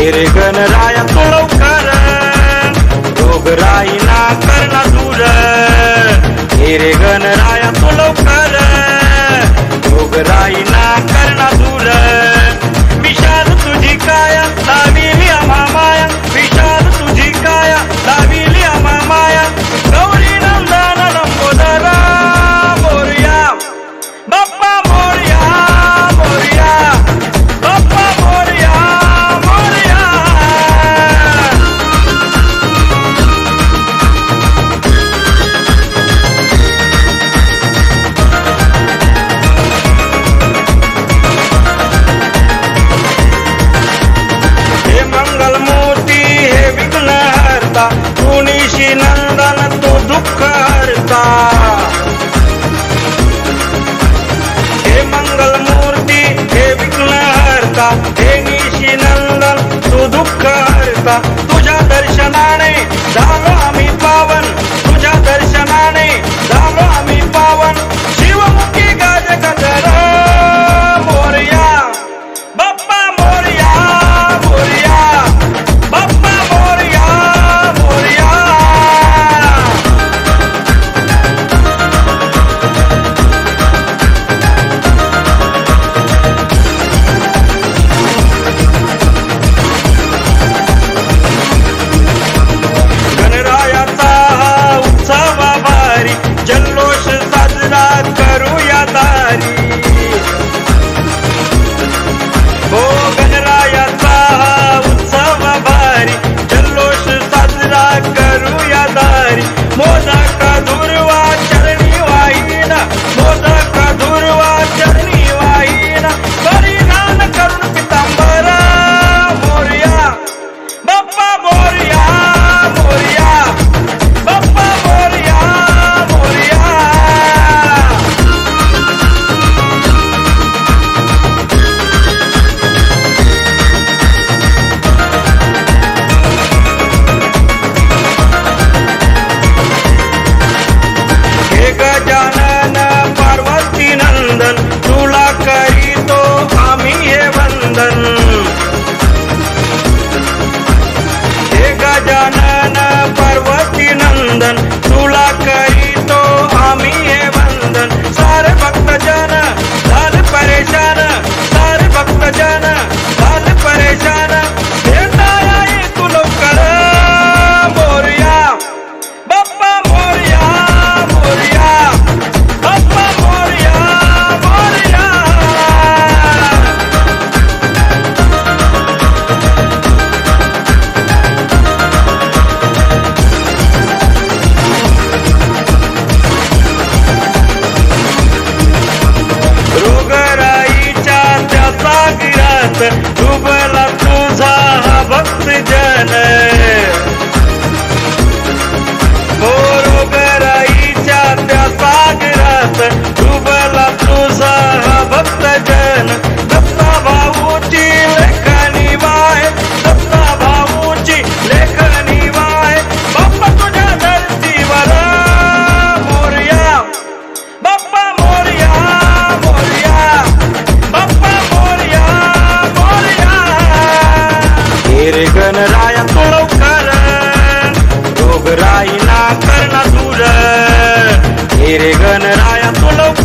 रे गणराया तू लवकर, रोगराई ना करना दूर. रे गणराया तू लवकर, रोगराई ना करना दूर. विशाल तुझी काया लाविली आम्हा माया, विशाल तुझी काया लाविली आम्हा माया. गौरी नंदन लंबोदरा मोरया, बाप्पा मोरया मोरया, बाप्पा मोरया मोरया. हे मंगल मूर्ती हे विघ्न हरता, तू निशी नंदन तू दुःख हरता. हे मंगल मूर्ती हे विघ्न हरता, हे निशी नंदन तू दुःख हरता. तुझ्या दर्शनाने झालो आम्ही पावन, तुझ्या दर्शनाने झालो आम्ही पावन. शिवमुखी गाज गजर मोरया, बाप्पा मोरया मोरया, बाप्पा मोरया मोरया. गणरायाचा हा उत्सव भारी, जल्लोष साजरा करूया दारी. हो गणरायाचा हा उत्सव भारी, जल्लोष साजरा करूया दारी. मोदक दुर्वा चरणी वाहीन, मोदक दुर्वा चरणी वाहीन. परिधान करून पितांबर मोरया, बाप्पा मोरया मोरया, बाप्पा मोरया मोरया. हे गजानन पार्वती नंदन, तुला करीतो आम्ही हे वंदन. हे गजानन पार्वती नंदन, तुला करीतो आम्ही हे वंदन. सारे भक्तजन झाले परेशान, सारे भक्तजन झाले परेशान. भेटाया ये तू लवकर मोरया, बाप्पा मोरया मोरया, बाप्पा मोरया मोरया. रोगराईच्या त्या सागरात डुबला तुझा हा भक्तजन. हो रोगराईच्या त्या सागरात डुबला तुझा हा भक्तजन. दत्ता भाऊची लेखनी वाय, दत्ता भाऊची लेखनी वाय. बाप्पा तुझ्या धरतीवर मोरया, बाप्पा मोरया मोरया, बाप्पा मोरया मोरया. रे गणराया तू लवकर, रोगराई ना करना दूर. रे गणराया तू लवकर.